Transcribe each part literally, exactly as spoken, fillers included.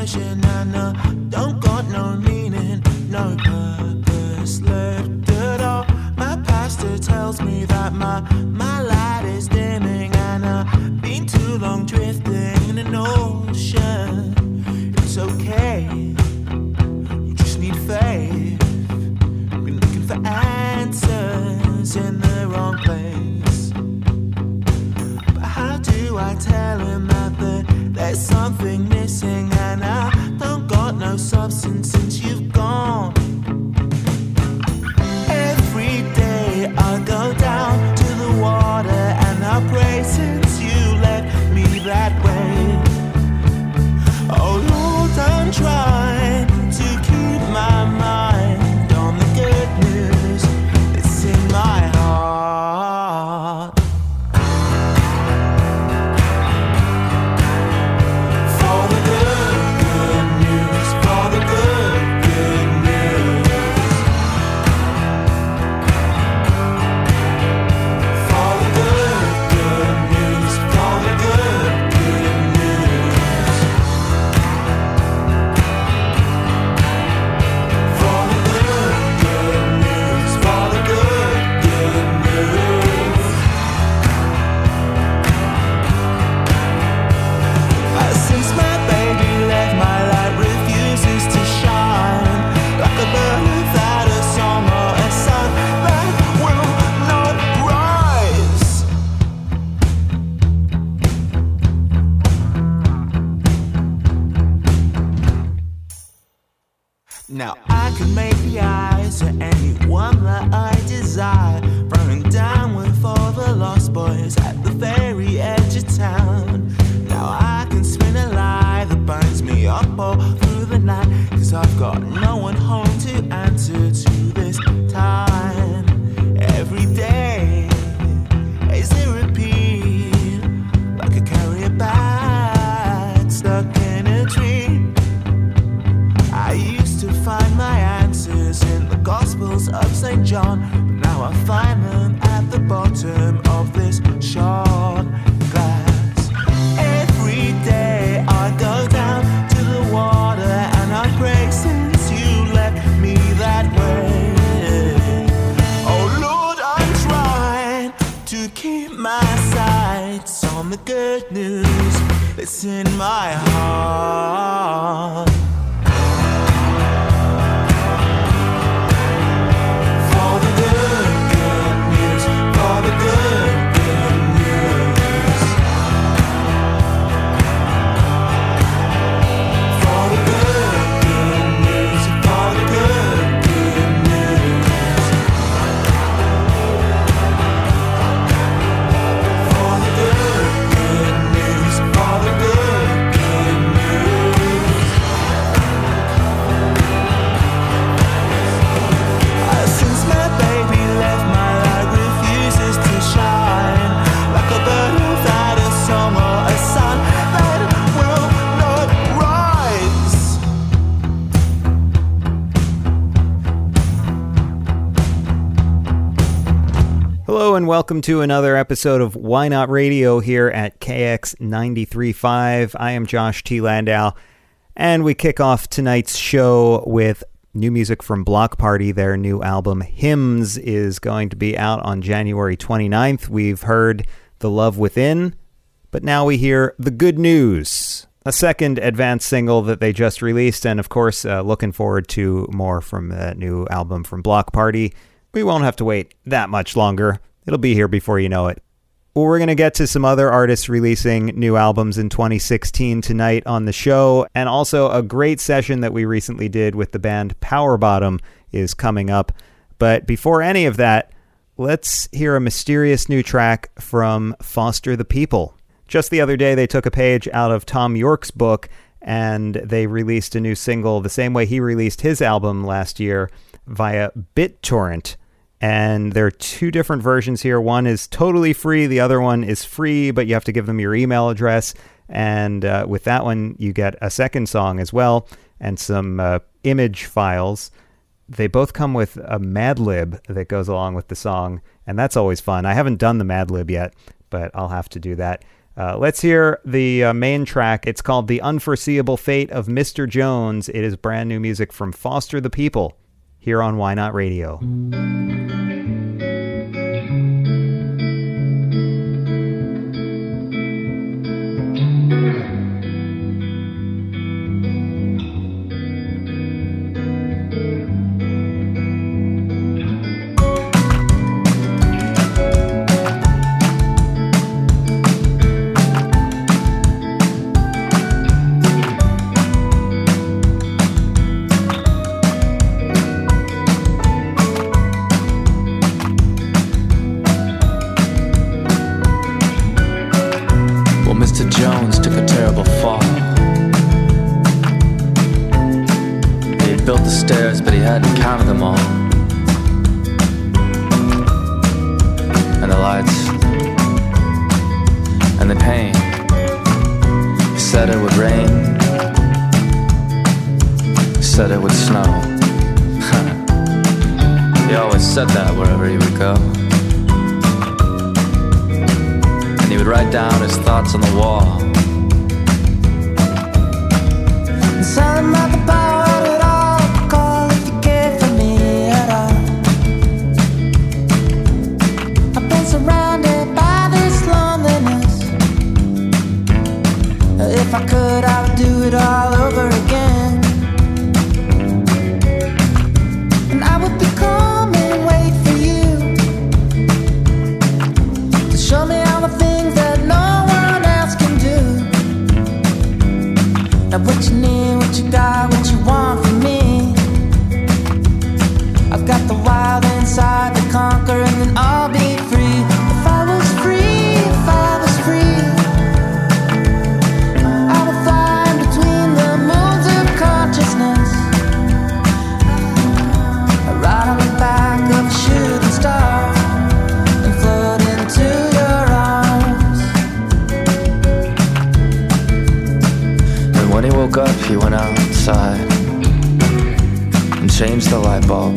version and uh, don't got no meaning, no purpose left at all. My pastor tells me that my, my light is dimming and I've been too long drifting in an ocean. It's okay, you just need faith. Been looking for answers in the wrong place. But how do I tell him that the, there's something missing and I don't got no substance since you've gone? Every day I go down to the water and I pray since you left me that way. Oh Lord, I'm trying to keep my mind on the good news that's in my heart. For the good, good news, for the good, good news. For the good, good news, for the good, good news. For the good, good news, for the good, good news. Uh, Since my baby left, my light refuses to shine. Like a bird without a song or a sun that will not rise. Now I can make the eyes to anyone that I desire, running down with all the lost boys at the very edge of town. Now I can spin a lie that binds me up all through the night, cause I've got no one home to answer to this time. Every day is a repeat, like a carrier bag stuck in a tree. I used to find my answers in the Gospels of Saint John, but now I find them at the bottom of this shot glass. Every day I go down to the water and I pray since you left me that way. Oh Lord, I'm trying to keep my sights on the good news that's in my heart. For the good, good news, for the good, good news. For the good, good news, for the good, good news. For the good, good news, for the good, good news. Uh, Since my baby left, my light refuses to shine. Like a bird without a song or a sun that will not rise. Hello and welcome to another episode of Why Not Radio here at K X ninety-three point five. I am Josh T. Landau, and we kick off tonight's show with new music from Block Party. Their new album, Hymns, is going to be out on January twenty-ninth. We've heard The Love Within, but now we hear The Good News, a second advanced single that they just released, and of course, uh, looking forward to more from that new album from Block Party. We won't have to wait that much longer. It'll be here before you know it. Well, we're going to get to some other artists releasing new albums in twenty sixteen tonight on the show, and also a great session that we recently did with the band Power Bottom is coming up. But before any of that, let's hear a mysterious new track from Foster the People. Just the other day, they took a page out of Tom York's book, and they released a new single the same way he released his album last year via BitTorrent. And there are two different versions here. One is totally free. The other one is free, but you have to give them your email address. And uh, with that one, you get a second song as well and some uh, image files. They both come with a Mad Lib that goes along with the song, and that's always fun. I haven't done the Mad Lib yet, but I'll have to do that. Uh, let's hear the uh, main track. It's called The Unforeseeable Fate of Mister Jones. It is brand new music from Foster the People here on Why Not Radio. On the wall, and selling about the power of it all. Call if you care for me at all. I've been surrounded by this loneliness. If I could, I would do it all over again. And I would be calm and wait for you to show me all the things that no now what you need, what you got, what you want from me. I've got the wild inside to conquer and then I'll be free. If I was free, if I was free, I would fly between the moons of consciousness, right on the back of a shooting star and float into your arms. When he woke up, he went outside and changed the light bulb.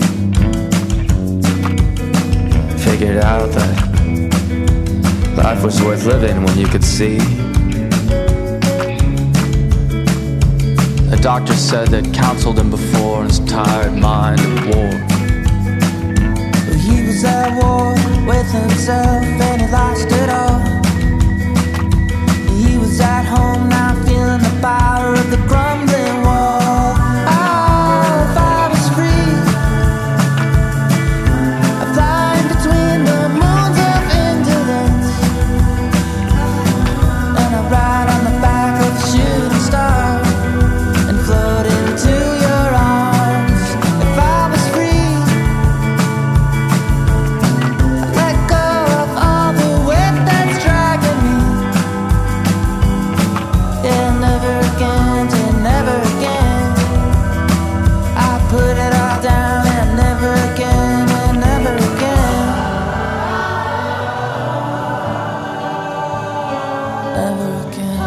Figured out that life was worth living when you could see. A doctor said that counseled him before in his tired mind of war. But he was at war with himself and he lost it all. He was at home now, feeling the power of the crumbling wall. Oh, if I was free, I'd fly in between the moons of indolence, and I'd ride on the back of a shooting star and float into your arms. If I was free, I'd let go of all the weight that's dragging me. Yeah, never again, to never again. I put it all down and never again, and never again. Never again.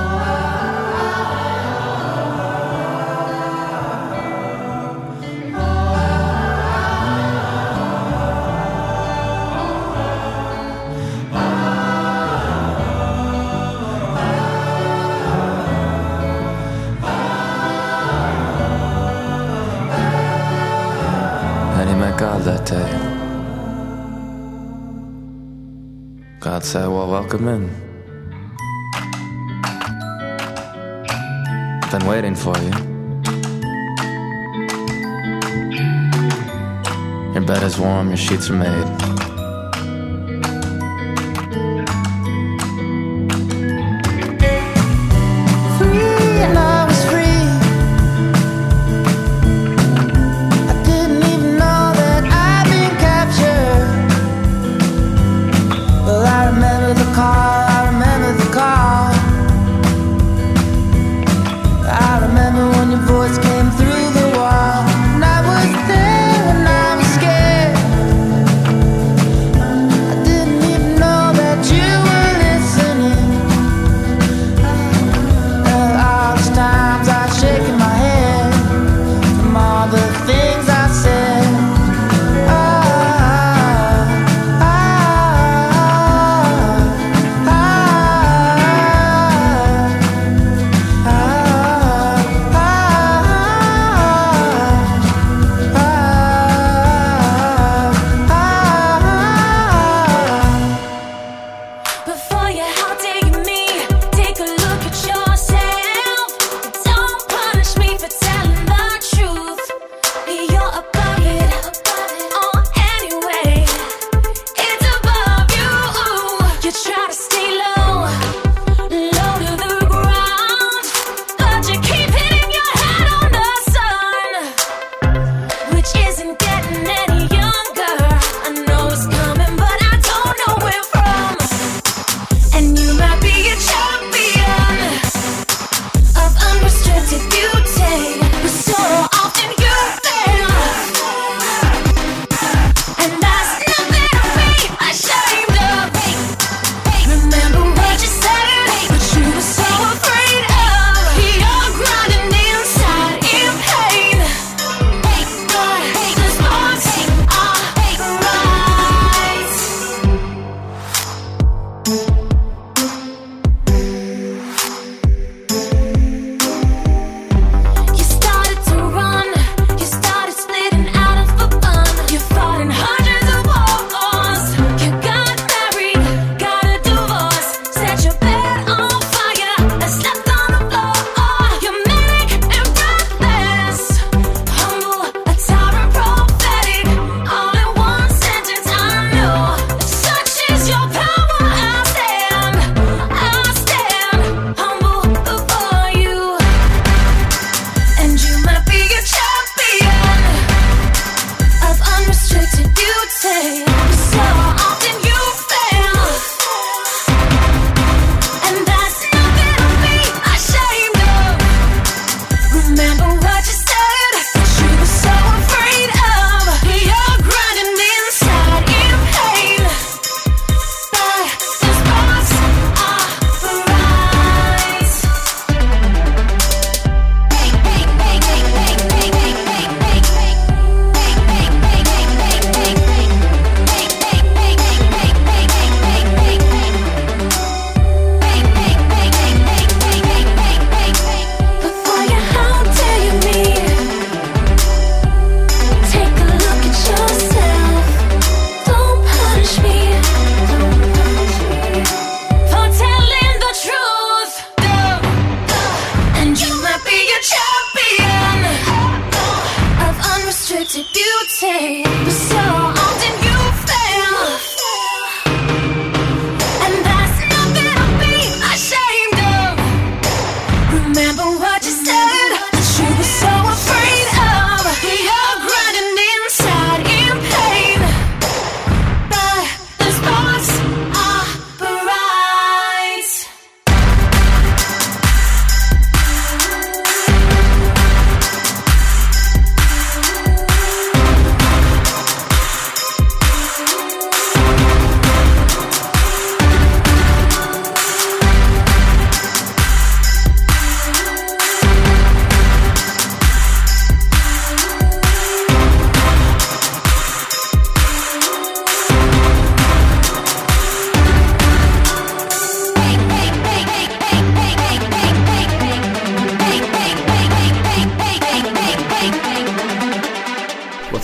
And he met God that day. God said, well, welcome in. Been waiting for you. Your bed is warm, your sheets are made.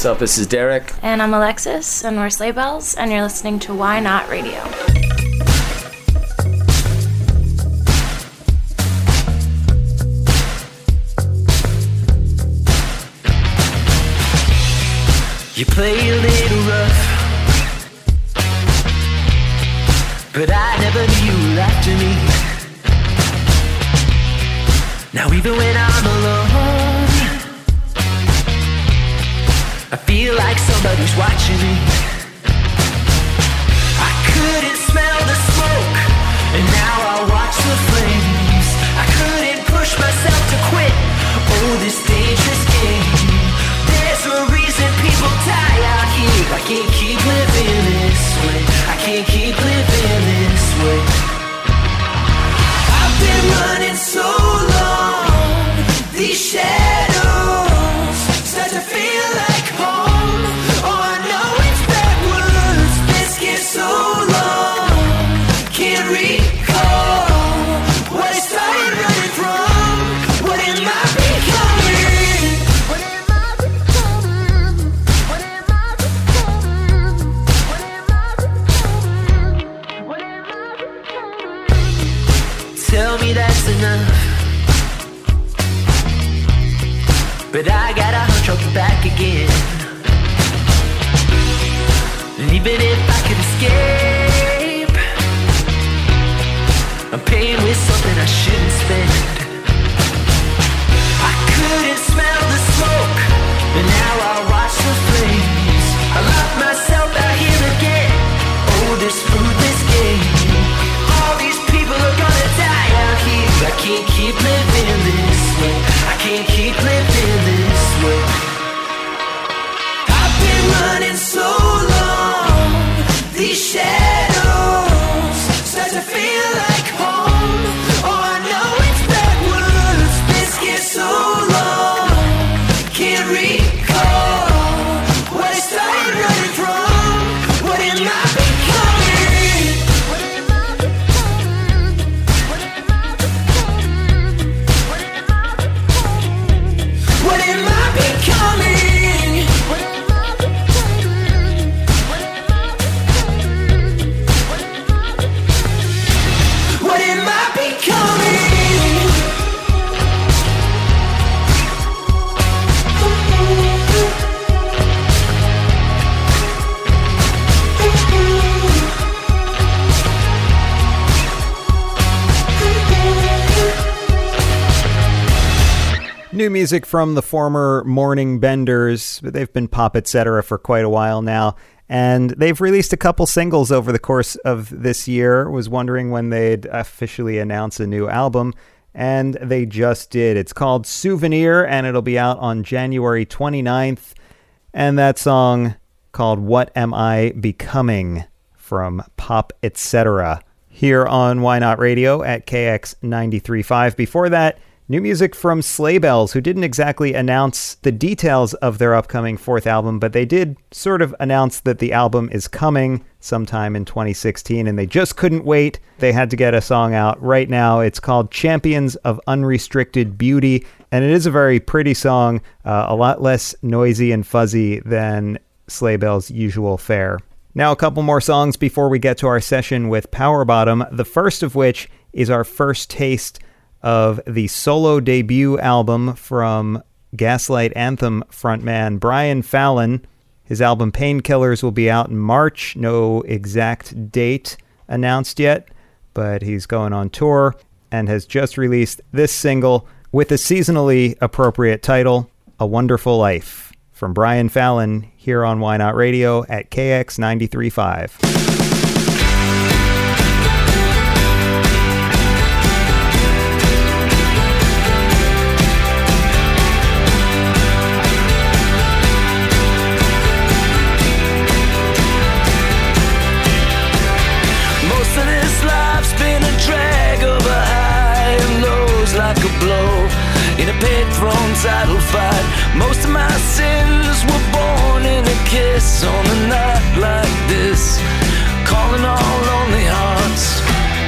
What's up? This is Derek. And I'm Alexis, and we're Sleigh Bells, and you're listening to Why Not Radio. You play a little rough, but I never knew you were after me. Now even when I'm alone, I feel like somebody's watching me. I couldn't smell the smoke, and now I watch the flames. I couldn't push myself to quit, oh, this dangerous game. There's a reason people die out here. I can't keep living this way. I can't keep living this way. I've been running so long, these shadows start to feel like home. Oh, I know it's backwards, this gets so long. Can't recall what I started running from. What am I becoming? What am I becoming? What am I becoming? What am I becoming? What am I becoming? Tell me that's enough, but I got a hunch I'll be back again. And even if I could escape, I'm paying with something I shouldn't spend. I couldn't smell the smoke, but now I watch the flames. I lock myself out here again. Oh, this fruitless game. All these people are gonna die out here. I can't keep living this way. I can't keep living this way. I've been running so long, these shadows start to feel like home. Oh, I know it's backwards, this gets so long. Can't recall what I started running from. What am I becoming? What am I becoming? What am I becoming? What am I becoming? What am I becoming? What am I becoming? What am I becoming? What am I becoming? New music from the former Morning Benders. They've been Pop Etc. for quite a while now, and they've released a couple singles over the course of this year. Was wondering when they'd officially announce a new album, and they just did. It's called Souvenir, and it'll be out on January twenty-ninth. And that song called What Am I Becoming from Pop Etc. here on Why Not Radio at K X ninety-three point five. Before that, new music from Sleigh Bells, who didn't exactly announce the details of their upcoming fourth album, but they did sort of announce that the album is coming sometime in twenty sixteen, and they just couldn't wait. They had to get a song out right now. It's called Champions of Unrestricted Beauty, and it is a very pretty song, uh, a lot less noisy and fuzzy than Sleigh Bells' usual fare. Now, a couple more songs before we get to our session with Power Bottom, the first of which is our first taste of the solo debut album from Gaslight Anthem frontman Brian Fallon. His album Painkillers will be out in March. No exact date announced yet, but he's going on tour and has just released this single with a seasonally appropriate title, A Wonderful Life, from Brian Fallon here on Why Not Radio at K X ninety-three point five. Like a blow in a paid-thrown title fight. Most of my sins were born in a kiss on a night like this, calling all lonely hearts.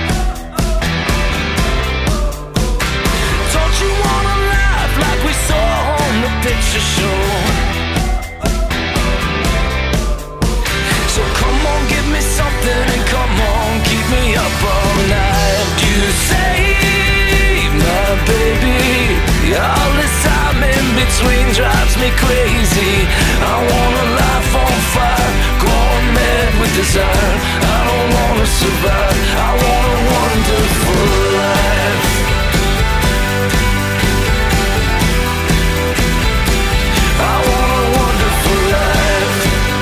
Don't you want a life like we saw on the picture show? survive. I want a wonderful life. I want a wonderful life.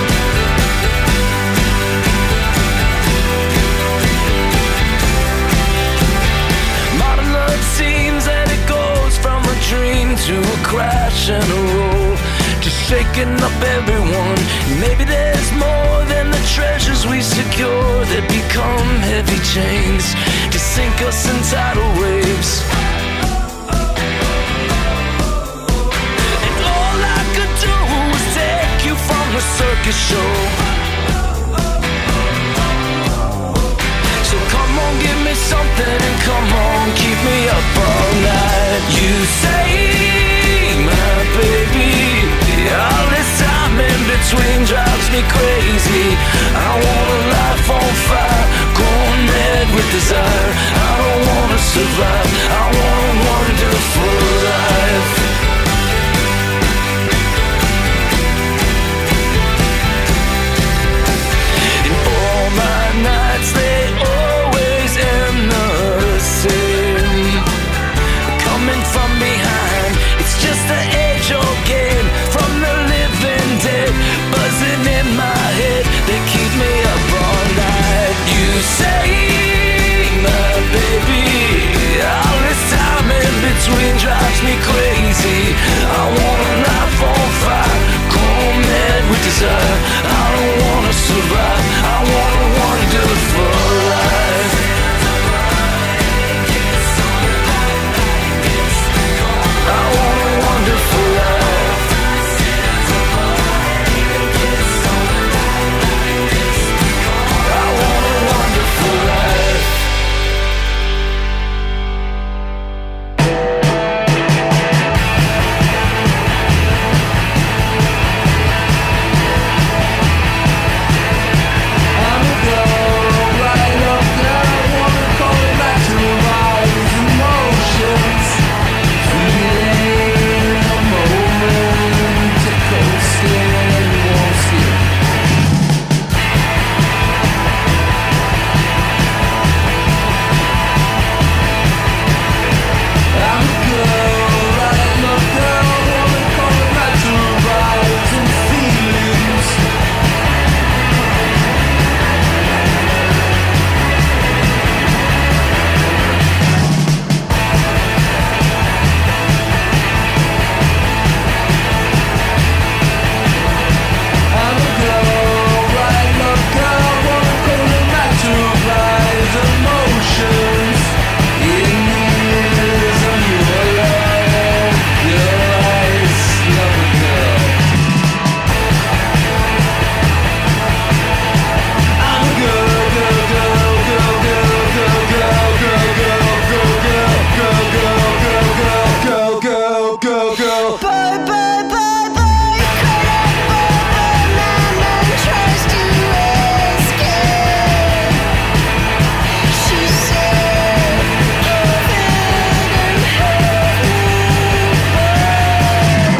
Modern love seems that it goes from a dream to a crash and a roll, just shaking up everyone. Maybe there's more than the treasures we secure that become heavy chains to sink us in tidal waves. And all I could do was take you from the circus show. So come on, give me something, and come on, keep me up all night. You say, my baby, all this time in between drives me crazy. I want a life on fire, going mad with desire. I don't wanna survive, I want a wonderful life. And all my nights, they always end the same. Coming from behind, it's just an age old game from the living dead, buzzing in my head, they keep me up all night. You say, my baby, all this time in between drives me crazy. I want a life on fire, cold mad with desire. I don't wanna survive, I want a wonderful life. I want a wonderful life. I want a wonderful life. I'm a girl, right up there. I wanna call it back to rise emotions. Feeling a moment to coast in, won't see. I'm a girl, right up there. I wanna call it back to rise and feelings. I'm a girl, right up there. I wanna call it back to rise emotions. In years of your love, your eyes, love a girl. I'm a girl, girl, girl, girl, girl, girl, girl, girl, girl, girl, girl, girl, girl, girl, girl, girl, girl. Bye, bye, bye, bye. Caught up by the man and tries to escape. She said, "Give it and help me, boy."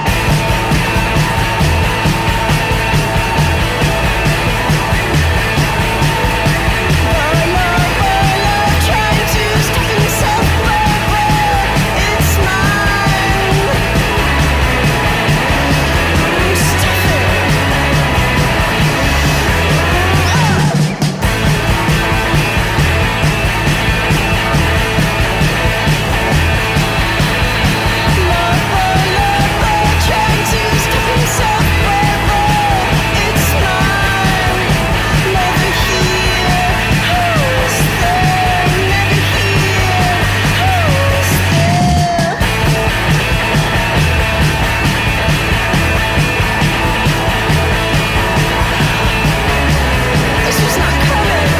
My love, my love, trying to stuff himself wherever it's mine. Stuff it. Love, my love, my trying to stuff himself wherever it's mine. Never here, who's there? Never here, who's there? This was not coming.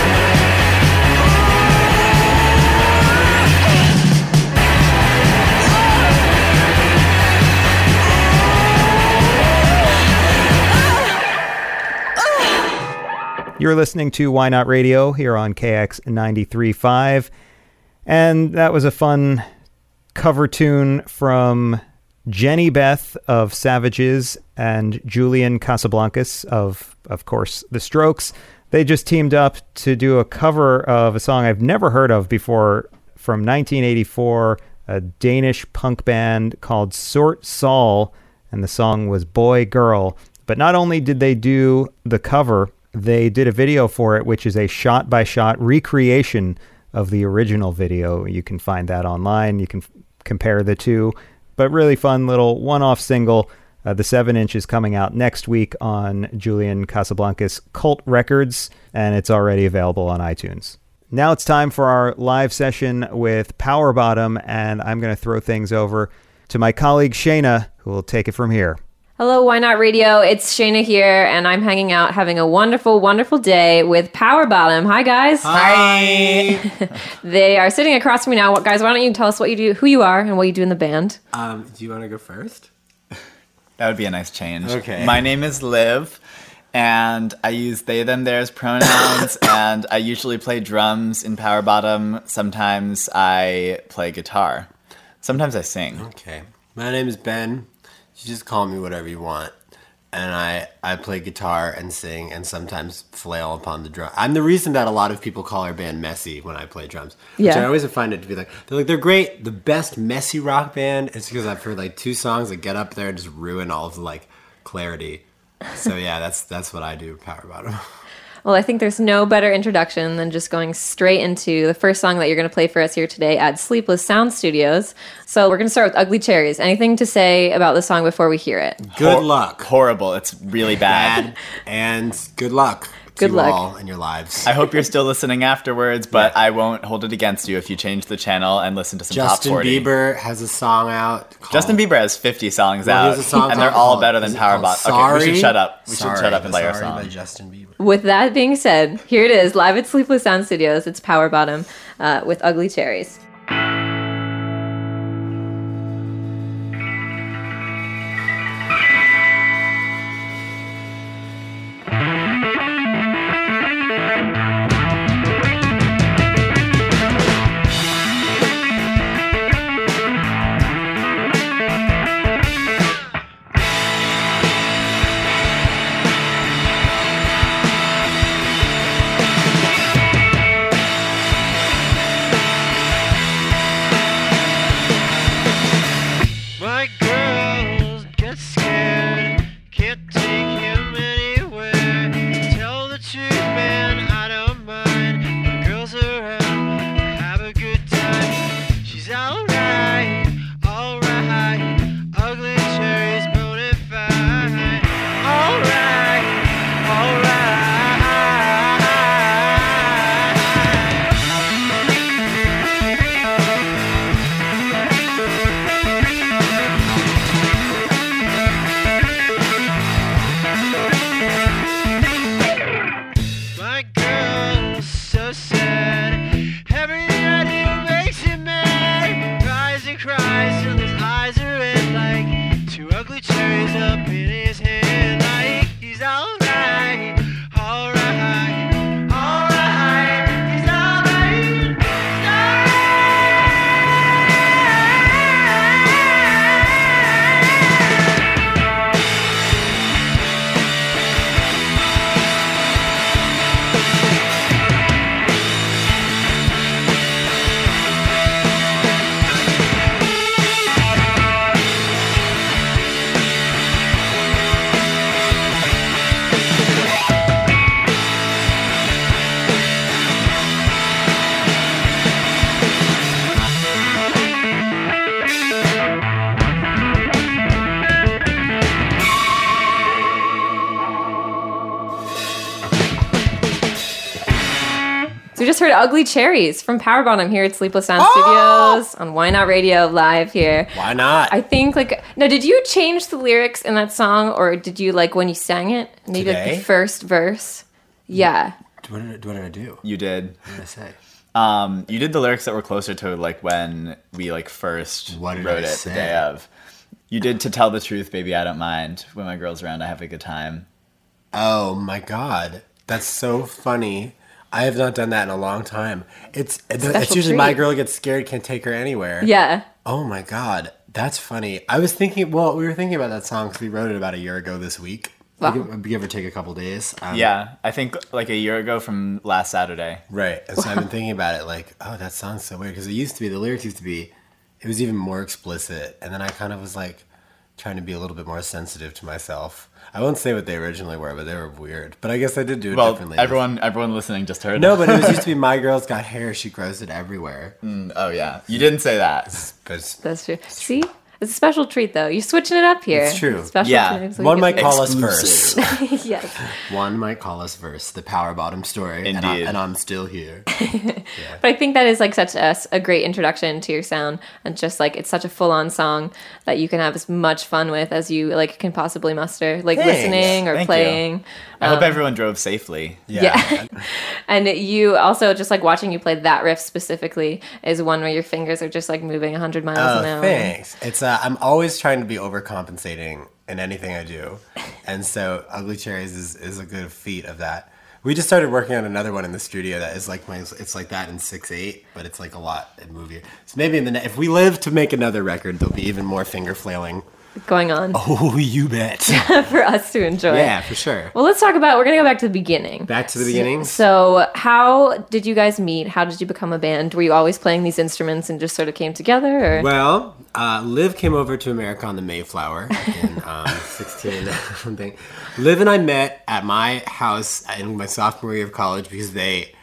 You're listening to Why Not Radio here on K X ninety-three point five. And that was a fun cover tune from Jenny Beth of Savages and Julian Casablancas of, of course, The Strokes. They just teamed up to do a cover of a song I've never heard of before from nineteen eighty-four, a Danish punk band called Sort Sol, and the song was Boy Girl. But not only did they do the cover, they did a video for it, which is a shot-by-shot recreation of the original video. You can find that online. You can f- compare the two. But really fun little one-off single. Uh, the seven inch is coming out next week on Julian Casablancas Cult Records, and it's already available on iTunes. Now it's time for our live session with Power Bottom, and I'm going to throw things over to my colleague Shayna, who will take it from here. Hello, Why Not Radio. It's Shayna here, and I'm hanging out having a wonderful, wonderful day with Power Bottom. Hi, guys. Hi. They are sitting across from me now. Guys, why don't you tell us what you do, who you are, and what you do in the band? Um, do you want to go first? That would be a nice change. Okay. My name is Liv, and I use they, them, theirs pronouns, and I usually play drums in Power Bottom. Sometimes I play guitar. Sometimes I sing. Okay. My name is Ben. You just call me whatever you want. And I, I play guitar and sing and sometimes flail upon the drum. I'm the reason that a lot of people call our band messy when I play drums. Which Yeah. I always find it to be like, they're like, they're great. The best messy rock band. It's because I've heard like two songs that get up there and just ruin all of the like clarity. So yeah, that's that's what I do, Power Bottom. Well, I think there's no better introduction than just going straight into the first song that you're going to play for us here today at Sleepless Sound Studios. So we're going to start with Ugly Cherries. Anything to say about the song before we hear it? Good Hor- luck. Horrible. It's really bad. Bad. And good luck. Good to luck. you all in your lives. I hope you're still listening afterwards, but I won't hold it against you if you change the channel and listen to some Justin top forty. Bieber has a song out. Called, Justin Bieber has fifty songs Well, he out, has a song and they're called- all better than is it Power called Bottom. Okay, we Sorry? should shut up. We Sorry, should shut up and play our Sorry song. by Justin Bieber. With that being said, here it is, live at Sleepless Sound Studios. It's Power Bottom uh, with Ugly Cherries. My girls get scared, can't take him anywhere. Tell the truth, man, I don't mind. My girl's around, have a good time. She's alright, alright. Ugly cherries, bona fide. Alright, alright. My girl's so sad. Everything I do makes him mad. Cries and cries till his eyes are red like two ugly cherries up in his hand. Like he's alright, alright, alright. He's alright, he's So we just heard Ugly Cherries from Power Bottom here at Sleepless Sound Oh! Studios on Why Not Radio live here. Why not? I think like now, did you change the lyrics in that song, or did you like when you sang it? Maybe like Today? the first verse. Yeah. what, did I, what did I do? You did. What did I say? Um, you did the lyrics that were closer to like when we like first What did wrote I it say? the day of. You did To Tell the Truth, Baby, I Don't Mind. When my girl's around, I have a good time. Oh my god, that's so funny. I have not done that in a long time. It's it's Special usually my treat. girl gets scared, can't take her anywhere. Yeah. Oh my god, That's funny. I was thinking, well, we were thinking about that song because we wrote it about a year ago this week. Wow. Give, give or take a couple days. Um, Yeah, I think like a year ago from last Saturday. Right. And so I've been thinking about it like, oh, that sounds so weird. Because it used to be, the lyrics used to be, it was even more explicit. And then I kind of was like trying to be a little bit more sensitive to myself. I won't say what they originally were, but they were weird. But I guess I did do it Well, differently. everyone everyone listening just heard. No, but it was used to be my girl's got hair. She grows it everywhere. Mm, oh, yeah. You didn't say that. But That's true. See? It's a special treat, though. You're switching it up here. It's true. Special Yeah. treat, so we one can- might call us verse. Yes. One might call us verse. The Power Bottom story. And, I, Indeed. and I'm still here. But I think that is like such a, a great introduction to your sound, and just like it's such a full-on song that you can have as much fun with as you like can possibly muster, like Thanks. listening or Thank you. playing. I hope everyone drove safely. Yeah. And you also just like watching you play that riff specifically is one where your fingers are just like moving one hundred miles Oh, an hour. thanks. It's uh, I'm always trying to be overcompensating in anything I do, and so Ugly Cherries is, is a good feat of that. We just started working on another one in the studio that is like my, it's like that in six eight, but it's like a lot movier. So maybe in the ne- if we live to make another record, there'll be even more finger flailing. Going on Oh, you bet. for us to enjoy. Yeah, for sure. Well, let's talk about. We're gonna go back to the beginning. Back to the beginning. So, how did you guys meet? How did you become a band? Were you always playing these instruments and just sort of came together? Or? Well, uh, Liv came over to America on the Mayflower in um, sixteen something. Liv and I met at my house in my sophomore year of college because they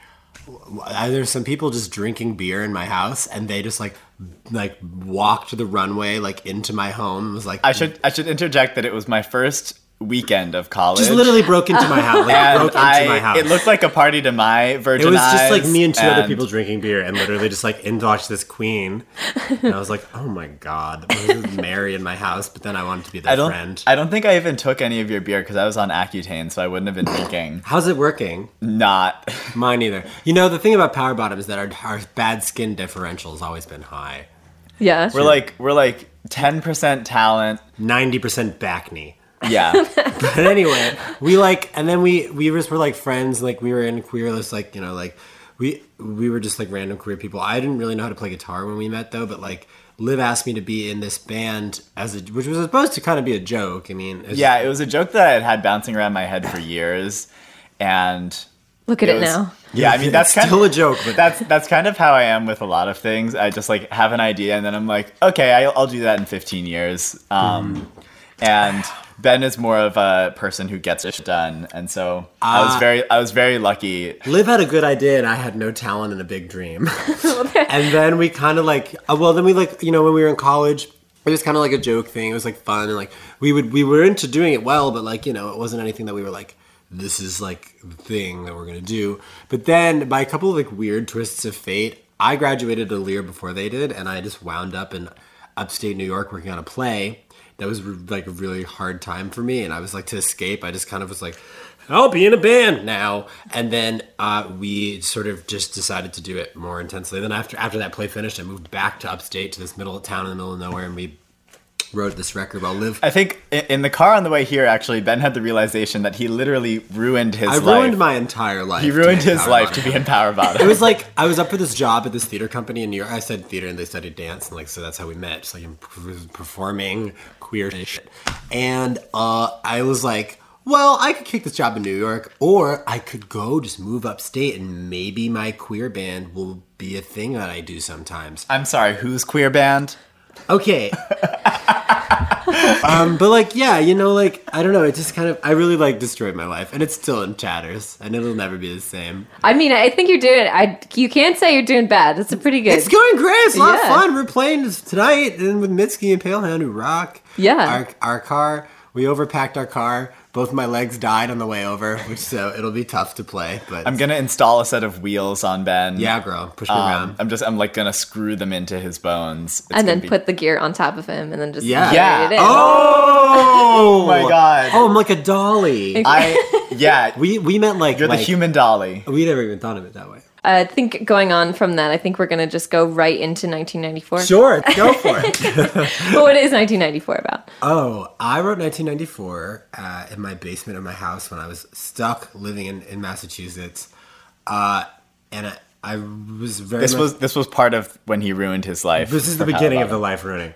there's some people just drinking beer in my house, and they just like like walked the runway like into my home and was like, I should I should interject that it was my first weekend of college. just literally broke into my house. Like, and broke into I, my house. It looked like a party to my virgin It was just like eyes, me and two other and people drinking beer and literally just like indulged this queen. And I was like, oh my God, this is Mary in my house. But then I wanted to be their I don't friend. I don't think I even took any of your beer because I was on Accutane, so I wouldn't have been drinking. How's it working? Not. Mine either. You know, the thing about Power Bottom is that our, our bad skin differential has always been high. Yeah. We're like we're like ten percent talent. ninety percent back knee. Yeah. But anyway, we like, and then we we just were like friends. Like we were in queerless, like you know, like we we were just like random queer people. I didn't really know how to play guitar when we met though, but like Liv asked me to be in this band as a, which was supposed to kind of be a joke. I mean, it's, Yeah, it was a joke that I had had bouncing around my head for years, and Look at it, was- now. Yeah, I mean that's it's kind still of a joke, but that's that's kind of how I am with a lot of things. I just like have an idea and then I'm like, okay, I'll, I'll do that in fifteen years. Um, and Ben is more of a person who gets it done, and so I was Ah. very I was very lucky. Liv had a good idea and I had no talent and a big dream. And then we kind of like, uh, well, then we like, you know, when we were in college, it was kind of like a joke thing. It was like fun. And like, we would, we were into doing it well, but like, you know, it wasn't anything that we were like, this is like the thing that we're going to do. But then by a couple of like weird twists of fate, I graduated a year before they did. And I just wound up in upstate New York working on a play. That was like a really hard time for me. And I was like, to escape, I just kind of was like, I'll be in a band now. And then uh, we sort of just decided to do it more intensely. Then after after that play finished, I moved back to upstate to this middle of town in the middle of nowhere, and we wrote this record while Liv. I think i- in the car on the way here, actually, Ben had the realization that he literally ruined his I life. ruined my entire life. he to ruined make his Power life Bottom. to be in Power Bottom. It was like I was up for this job at this theater company in New York. I said theater, and they studied dance, and like so that's how we met. Just like in p- performing queer shit, and uh, I was like, well, I could kick this job in New York, or I could go just move upstate, and maybe my queer band will be a thing that I do sometimes. I'm sorry, who's queer band? Okay. um, but like, yeah, you know, like, I don't know, it just kind of, I really like destroyed my life, and it's still in tatters, and it'll never be the same. I mean, I think you're doing it. I you can't say you're doing bad. It's a pretty good. It's going great. It's a lot Yeah. of fun. We're playing this tonight and with Mitski and Palehound who rock. Yeah. Our, our car, we overpacked our car. Both my legs died on the way over, which so it'll be tough to play. But I'm gonna install a set of wheels on Ben. yeah, girl, push me Um, around. I'm just I'm like gonna screw them into his bones. It's and then gonna be- put the gear on top of him, and then just Yeah. Yeah. carry it in. Oh, my God. Oh, I'm like a dolly. I yeah. we we meant like You're the like, human dolly. We never even thought of it that way. I think going on from that, I think we're gonna just go right into nineteen ninety-four. Sure, go for it. But what is nineteen ninety-four about? Oh, I wrote nineteen ninety-four uh, in my basement of my house when I was stuck living in, in Massachusetts. Uh, and I, I was very This much... was this was part of when he ruined his life. This is the for Power beginning of the Bottom. life ruining.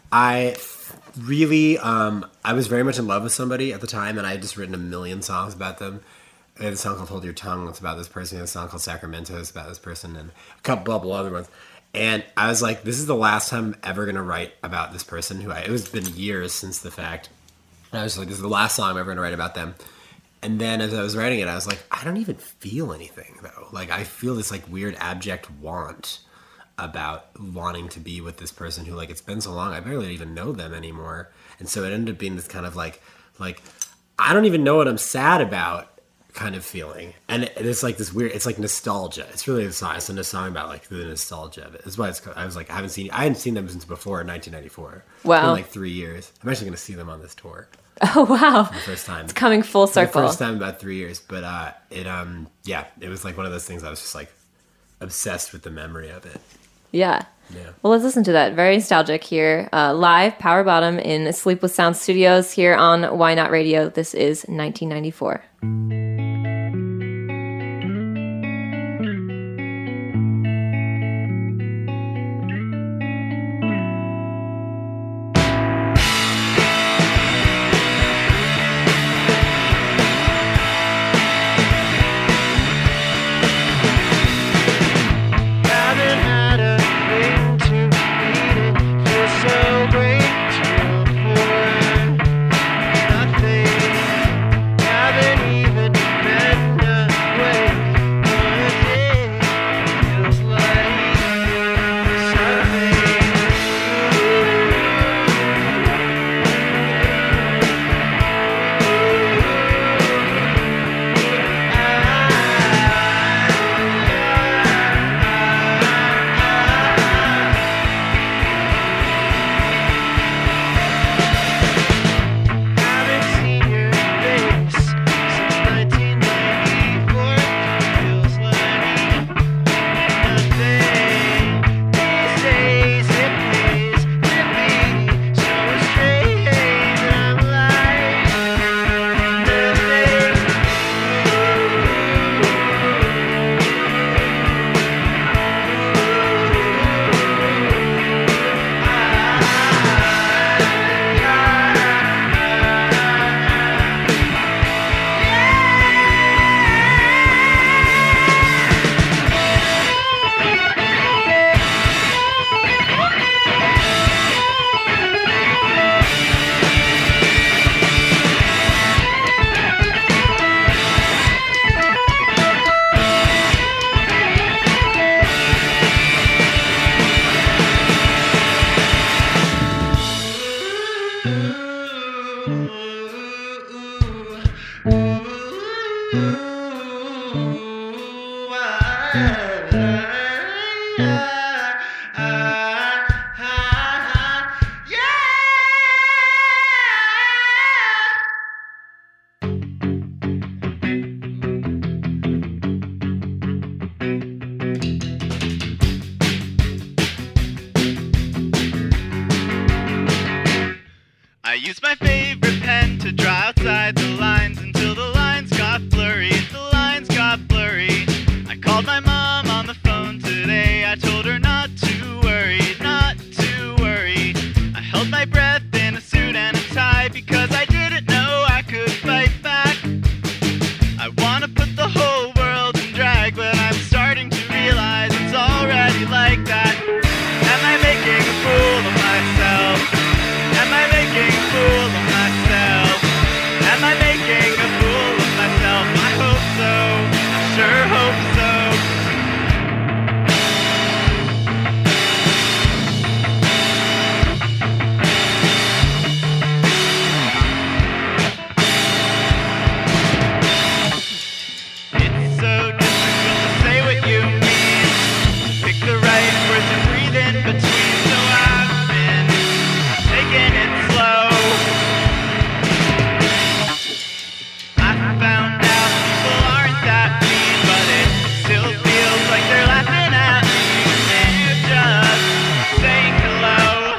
I really, um, I was very much in love with somebody at the time, and I had just written a million songs about them. I had a song called Hold Your Tongue, it's about this person. I had a song called Sacramento, it's about this person, and a couple couple other ones. And I was like, this is the last time I'm ever going to write about this person who I, it was been years since the fact. And I was like, this is the last song I'm ever going to write about them. And then as I was writing it, I was like, I don't even feel anything, though. Like, I feel this, like, weird abject want about wanting to be with this person who, like, it's been so long, I barely even know them anymore. And so it ended up being this kind of, like, like I don't even know what I'm sad about kind of feeling. And it, it's, like, this weird, it's, like, nostalgia. It's really a song. It's a song about, like, the nostalgia of it. That's why it's, I was like, I haven't seen, I hadn't seen them since before nineteen ninety-four. Wow. It's been, like, three years. I'm actually going to see them on this tour. Oh, wow. For the first time. It's coming full circle. For the first time in about three years. But uh, it, um, yeah, it was like one of those things I was just like obsessed with the memory of it. Yeah. Yeah. Well, let's listen to that. Very nostalgic here. Uh, live, Power Bottom in Sleep with Sound Studios here on Why Not Radio. This is nineteen ninety-four. I used my favorite pen to draw outside the lines until the lines got blurry. The lines got blurry. I called my mom on the phone today. I told her not to worry, not to worry. I held my breath in a suit and a tie because I didn't know I could fight back. I want to put the whole world in drag, but I'm starting to realize it's already like that. Am I making a fool of myself? Am I making a fool of myself? Am I making a fool of myself? I hope so. I sure hope so. It's so difficult to say what you mean, to pick the right words and breathe in between. So I've been taking it slow. I found out people aren't that mean, but it still feels like they're laughing at me when you're just saying hello.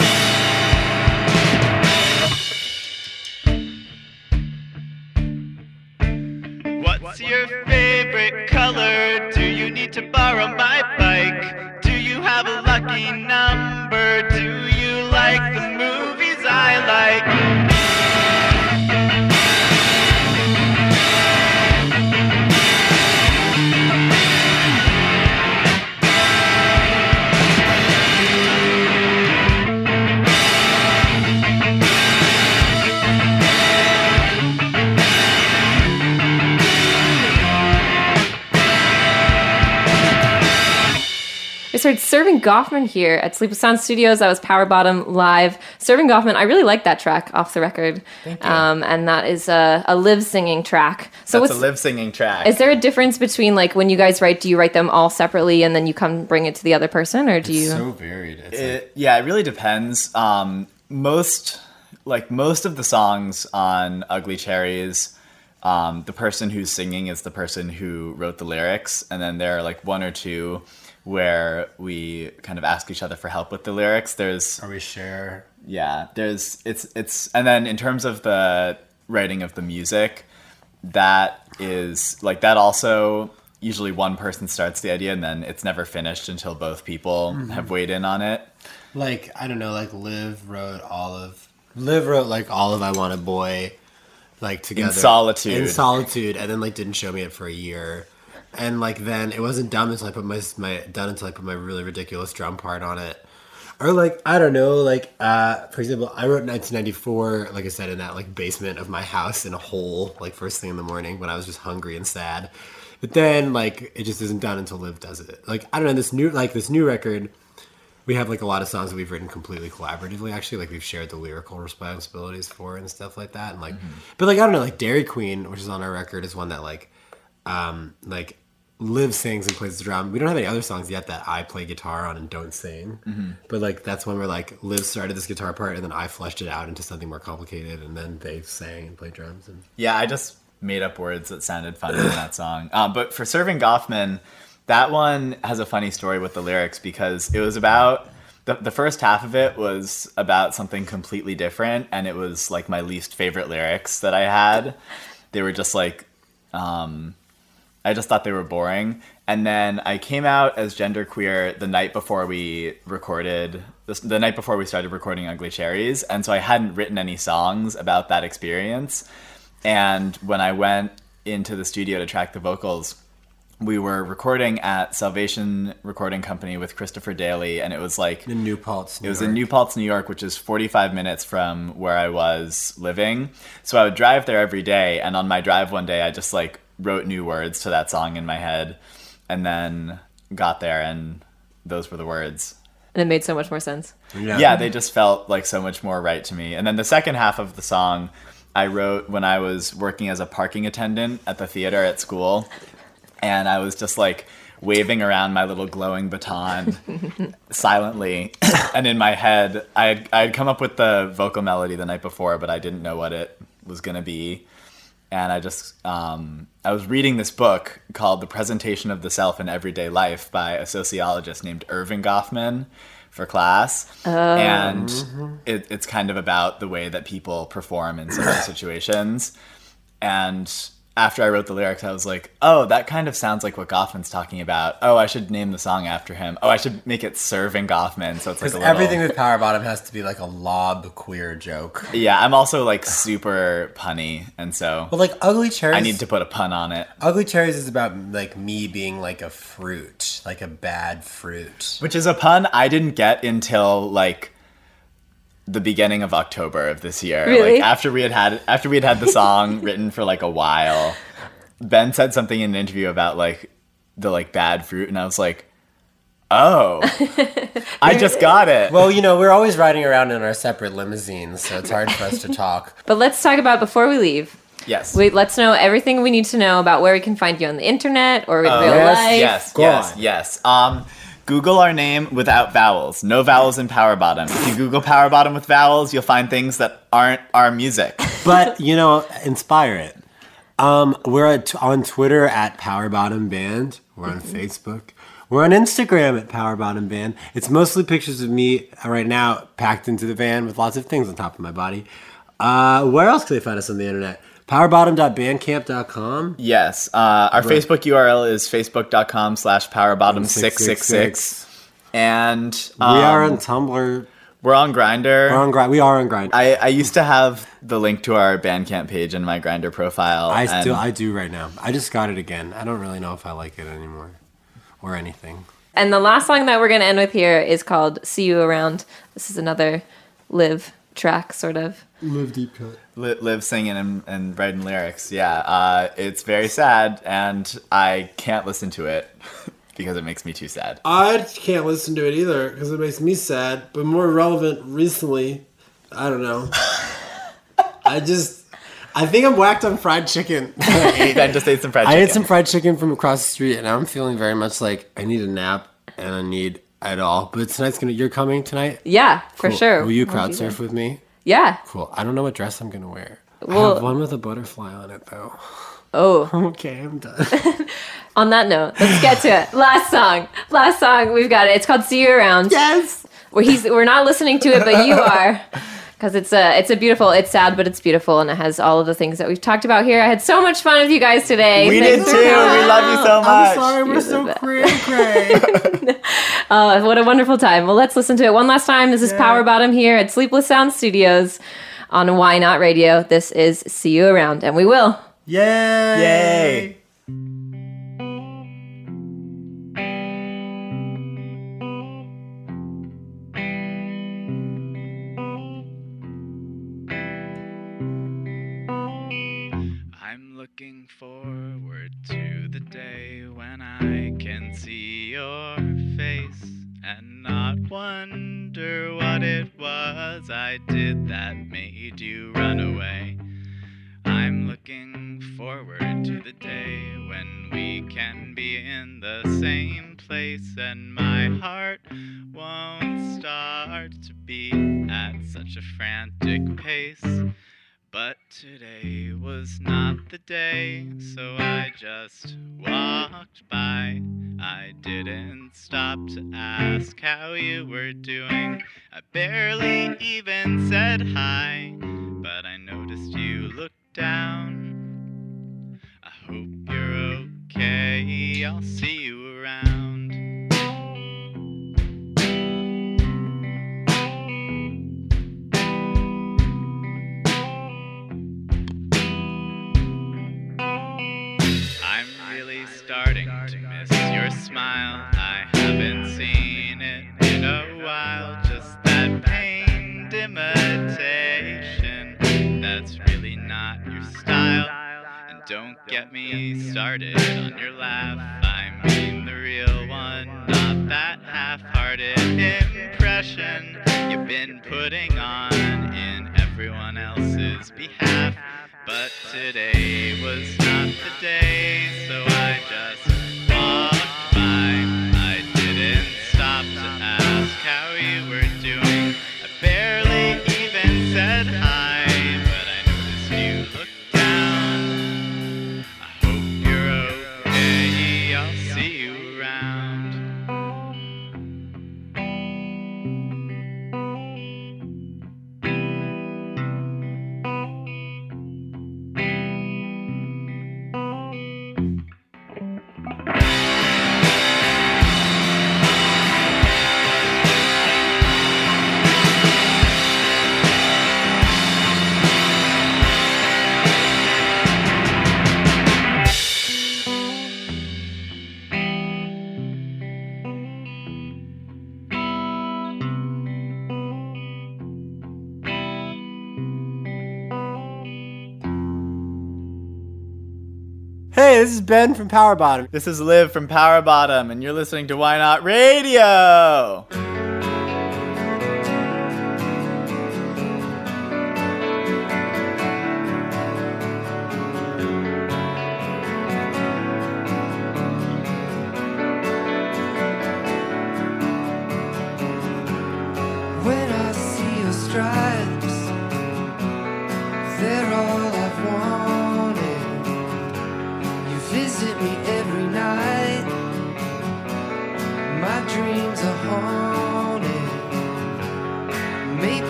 What's your favorite color? Do you need to borrow my bike? Do you have a lucky number? Do you like the moon? just heard Serving Goffman here at Sleepless Sound Studios. That was Power Bottom live. Serving Goffman, I really like that track off the record. Thank you. Um, and that is a, a live singing track. So That's what's, a live singing track. Is there a difference between like when you guys write, do you write them all separately and then you come bring it to the other person, or do It's you? so varied. It's like, It, yeah, it really depends. Um, most like most of the songs on Ugly Cherries, um, the person who's singing is the person who wrote the lyrics, and then there are like one or two where we kind of ask each other for help with the lyrics. There's or we share. yeah, there's it's it's and then in terms of the writing of the music, that is like that also usually one person starts the idea and then it's never finished until both people Mm-hmm. have weighed in on it. Like, I don't know, like Liv wrote all of Liv wrote like all of I Want a Boy, like together. Solitude. In solitude, and then like didn't show me it for a year. And like then it wasn't done until I put my my done until I put my really ridiculous drum part on it. Or like, I don't know, like uh for example, I wrote nineteen ninety-four, like I said, in that like basement of my house in a hole, like first thing in the morning when I was just hungry and sad. But then like it just isn't done until Liv does it. Like, I don't know, this new like this new record, we have like a lot of songs that we've written completely collaboratively, actually. Like we've shared the lyrical responsibilities for and stuff like that. And like, mm-hmm. but like, I don't know, like Dairy Queen, which is on our record, is one that like, um, like Liv sings and plays the drum. We don't have any other songs yet that I play guitar on and don't sing. Mm-hmm. But like, that's when we're like, Liv started this guitar part and then I fleshed it out into something more complicated. And then they sang and played drums. And Yeah, I just made up words that sounded funny in that song. Um, but for Serving Goffman, that one has a funny story with the lyrics because it was about the, the first half of it was about something completely different, and it was like my least favorite lyrics that I had. They were just like, um, I just thought they were boring. And then I came out as genderqueer the night before we recorded, the, the night before we started recording Ugly Cherries, and so I hadn't written any songs about that experience. And when I went into the studio to track the vocals, we were recording at Salvation Recording Company with Christopher Daly, and it was like in New Paltz, New it was York. in New Paltz, New York, which is forty-five minutes from where I was living. So I would drive there every day, and on my drive one day, I just like wrote new words to that song in my head, and then got there, and those were the words. And it made so much more sense. Yeah. Yeah, they just felt like so much more right to me. And then the second half of the song, I wrote when I was working as a parking attendant at the theater at school. And I was just like waving around my little glowing baton silently. And in my head, I had, I had come up with the vocal melody the night before, but I didn't know what it was going to be. And I just, um, I was reading this book called The Presentation of the Self in Everyday Life by a sociologist named Irving Goffman for class. Oh. And Mm-hmm. it, it's kind of about the way that people perform in certain situations. And after I wrote the lyrics, I was like, oh, that kind of sounds like what Goffman's talking about. Oh, I should name the song after him. Oh, I should make it Serving Goffman. So it's like Because a little... everything with Power Bottom has to be like a lob queer joke. Yeah, I'm also like super punny. And so But like Ugly Cherries, I need to put a pun on it. Ugly Cherries is about like me being like a fruit, like a bad fruit. Which is a pun I didn't get until like the beginning of October of this year. Really? Like after we had had after we had had the song written for like a while, Ben said something in an interview about like the like bad fruit, and I was like, oh, I just got it. Well, you know, we're always riding around in our separate limousines, so it's hard for us to talk. But let's talk about before we leave. Yes. Wait, let's know everything we need to know about where we can find you on the internet or in Uh, real yes, life. Yes, Go yes, on. yes. Um, Google our name without vowels. No vowels in Power Bottom. If you Google Power Bottom with vowels, you'll find things that aren't our music. But, you know, inspire it. Um, we're at, on Twitter at Power Bottom Band. We're on Facebook. We're on Instagram at Power Bottom Band. It's mostly pictures of me right now packed into the van with lots of things on top of my body. Uh, where else can they find us on the internet? power bottom dot bandcamp dot com. Yes. Uh, our right. Facebook U R L is facebook.com slash powerbottom666. And um, we are on Tumblr. We're on Grindr. We're on Grindr. We are on Grindr. I, I used to have the link to our Bandcamp page in my Grindr profile. I and still I do right now. I just got it again. I don't really know if I like it anymore or anything. And the last song that we're going to end with here is called See You Around. This is another Liv track, sort of. Live deep cut. Li- live singing and, and writing lyrics. Yeah. Uh, it's very sad, and I can't listen to it. because it makes me too sad. I can't listen to it either because it makes me sad. But more relevant recently, I don't know. I just, I think I'm whacked on fried chicken. Ben just ate some fried I chicken. ate some fried chicken from across the street, and I'm feeling very much like I need a nap and I need it all. But tonight's gonna. You're coming tonight? Yeah, for Cool. sure. Will you We'll crowd be surf there. with me? Yeah. Cool. I don't know what dress I'm gonna wear. I Well- have one with a butterfly on it though. Oh. Okay, I'm done. On that note, let's get to it. Last song. Last song. We've got it. It's called "See You Around." Yes. Where he's we're not listening to it, but you are. Because it's a, it's a beautiful, it's sad, but it's beautiful, and it has all of the things that we've talked about here. I had so much fun with you guys today. We Thanks did for too. coming We love you out. so much. I'm sorry, we're so cray cray. Uh, what a wonderful time. Well, let's listen to it one last time. This is Power Bottom here at Sleepless Sound Studios on Why Not Radio. This is "See You Around," and we will. Yay! Yay! I'm looking forward to the day when I can see your face and not wonder what it was I did that made you run away. I'm looking forward to the day when we can be in the same place and my heart won't start to beat at such a frantic pace. But today was not the day, so I just walked by. I didn't stop to ask how you were doing. I barely even said hi, but I noticed you looked down. I hope you're okay, I'll see you around. I'm really starting to miss your smile. I haven't seen it in a while. Just that pained imitation. That's really not your style. And don't get me started on your laugh. I mean the real one, not that half-hearted impression you've been putting on in everyone else's behalf. But today was not the day, so I just walked by. I didn't stop to ask how you were doing. I barely even said hi, but I noticed you looked down. I hope you're okay, I'll see you around. Hey, this is Ben from Power Bottom. This is Liv from Power Bottom, and you're listening to Why Not Radio. When I see your stripes, they're all I've wanted. You visit me every night. My dreams are haunted.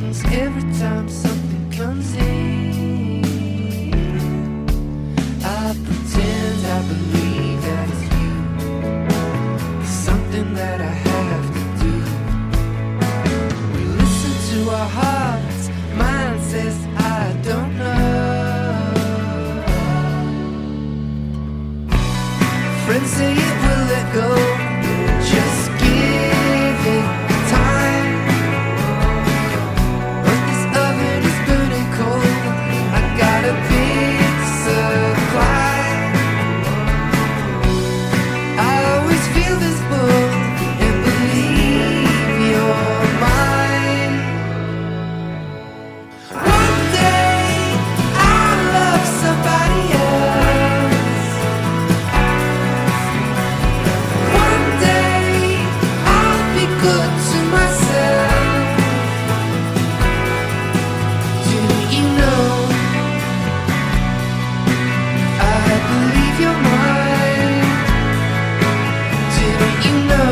things every time something comes in. I pretend I believe that it's you. It's something that I have to do. We listen to our hearts. Mine says I don't know. Friends say it will let go. Just give it time. But this oven is burning cold. I got a big supply. I always feel this pull and believe you're mine. One day I'll love somebody else. One day I'll be good to myself. Do you know? I believe you're mine. Do you know?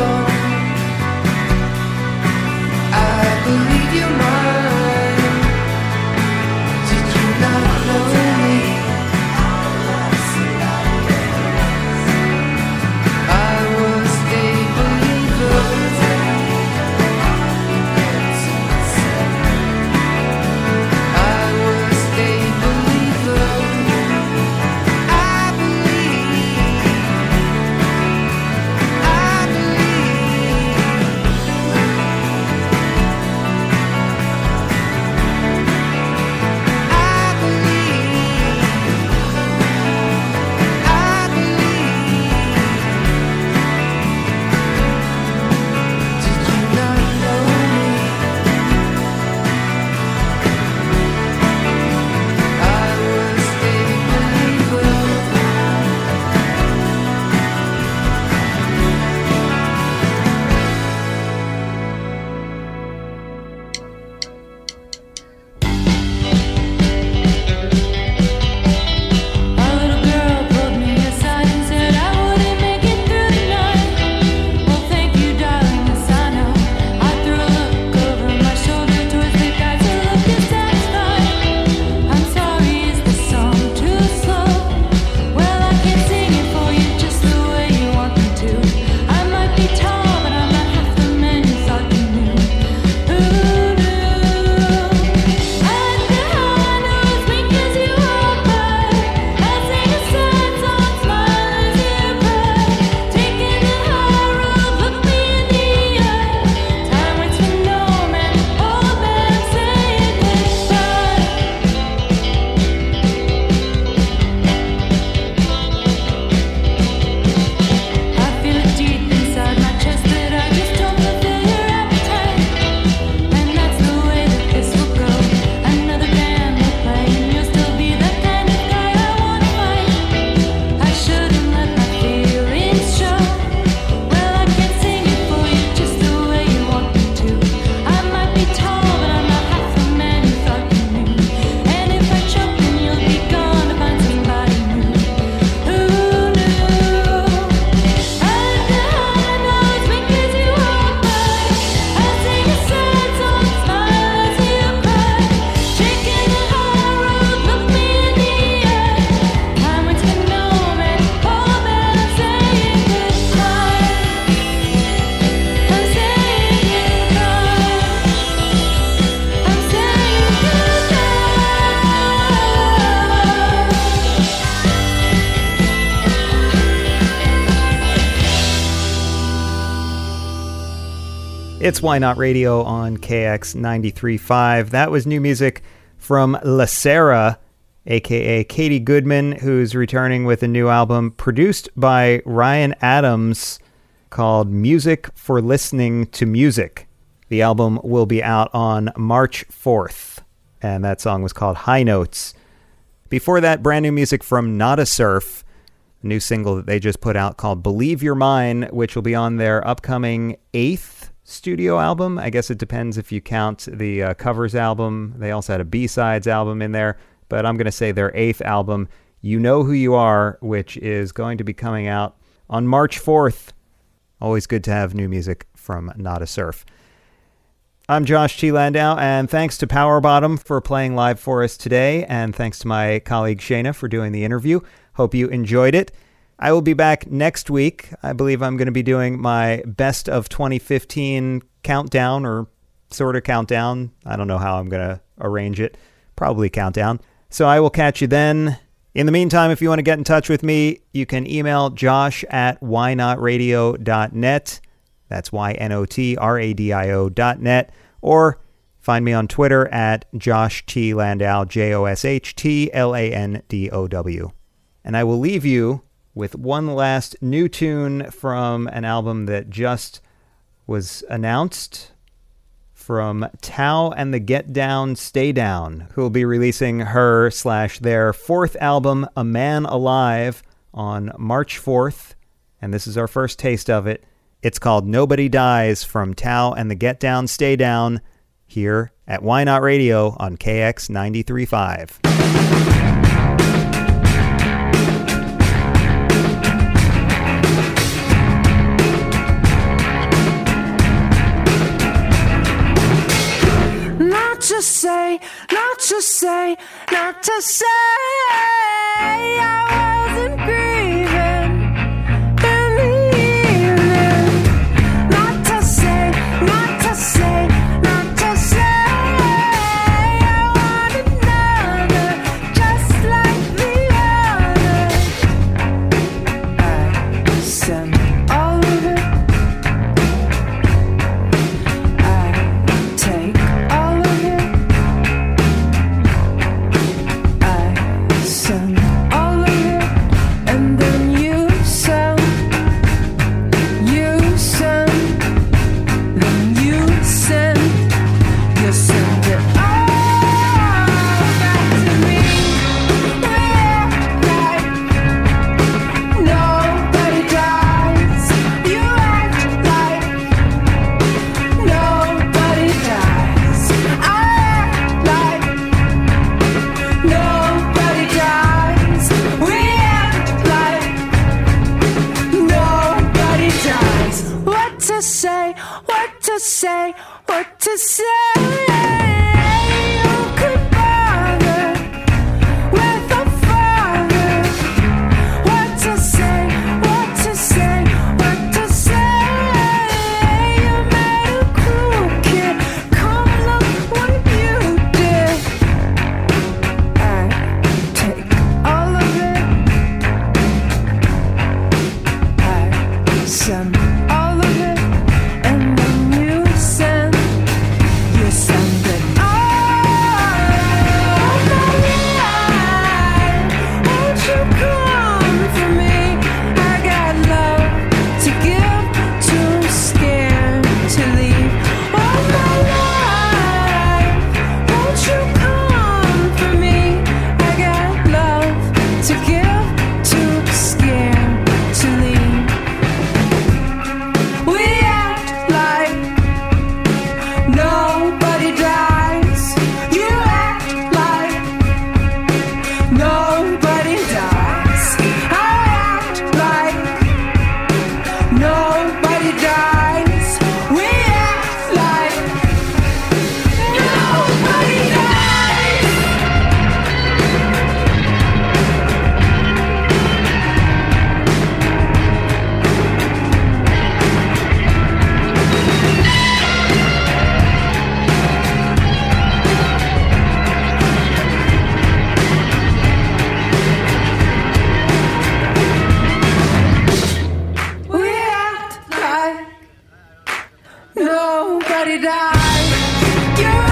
I believe you're mine. Did you not know me? I was a believer. I was a believer. I believe. I believe. I believe. I believe. Did you not know me? I was a believer. A little girl pulled me aside and said I wouldn't make it through the night. Well, thank you, darling, yes I know. I threw a look over my shoulder towards the guys who looked dissatisfied. I'm sorry, is the song too slow? Well, I can sing it for you just the way you want me to. I might be tall, but I'm not half the man you thought you knew. Who knew? I like the high notes because you walk by. I'll sing a sad song, smile as you cry. Taking the high road, look me in the eye. Time waits for no man, oh man, I'm saying goodbye. I feel it deep inside my chest that I just don't fulfill your appetite. And that's the way that this will go. Another band will play and you'll still be the kind of guy I wanna fight. I shouldn't let my feelings show. Well, I can sing it for you just the way you want me to. I might be tall, but I'm not half the man you thought you knew. And if I choke, then you'll be gone to find somebody new. Who knew? I like the high notes because you walk by. I'll sing a sad song, smile as you cry. Taking the high road, look me in the eye. Time waits for no man, oh man, I'm saying goodbye. I'm saying goodbye. I'm saying It's Why Not Radio on K X ninety-three point five. That was new music from La Sarah, aka Katie Goodman, who's returning with a new album produced by Ryan Adams called Music for Listening to Music. The album will be out on March fourth, and that song was called High Notes. Before that, brand new music from Nada Surf, a new single that they just put out called Believe You're Mine, which will be on their upcoming eighth studio album. I guess it depends if you count the uh, covers album. They also had a B-sides album in there, but I'm going to say their eighth album, You Know Who You Are, which is going to be coming out on March fourth. Always good to have new music from Nada Surf. I'm Josh T. Landau, and thanks to Power Bottom for playing live for us today, and thanks to my colleague Shayna for doing the interview. Hope you enjoyed it. I will be back next week. I believe I'm going to be doing my best of twenty fifteen countdown, or sort of countdown. I don't know how I'm going to arrange it. Probably countdown. So I will catch you then. In the meantime, if you want to get in touch with me, you can email josh at why not radio dot net. That's Y N O T R A D I O dot net. Or find me on Twitter at Josh T. Landau, J O S H T L A N D O W. And I will leave you with one last new tune from an album that just was announced from Tao and the Get Down, Stay Down, who will be releasing her slash their fourth album, A Man Alive, on March fourth. And this is our first taste of it. It's called Nobody Dies from Tao and the Get Down, Stay Down, here at Why Not Radio on K X ninety-three point five. Not to say, not to say, not to say I wasn't grieving in the evening. Not to say, not to say, not to say I want another just like the other. I send all of it. I take all of it. I send all of it, and then you send, you send, then you send, you send it all back to me. We act like nobody dies. You act like nobody dies. I act like nobody dies. We act like nobody dies. What to say, what to say, what to say? Who could bother with a father? What to say, what to say, what to say? You made a cruel kid. Come look what you did. I take all of it. I send all of it, and then you send, you send it all. Won't you come for me? I got love to give, too scared to leave. All my life, won't you come for me? I got love to give, too scared to leave. We act like nobody dies. You act like nobody dies. I act like nobody dies. We act like nobody dies. We act like nobody dies. You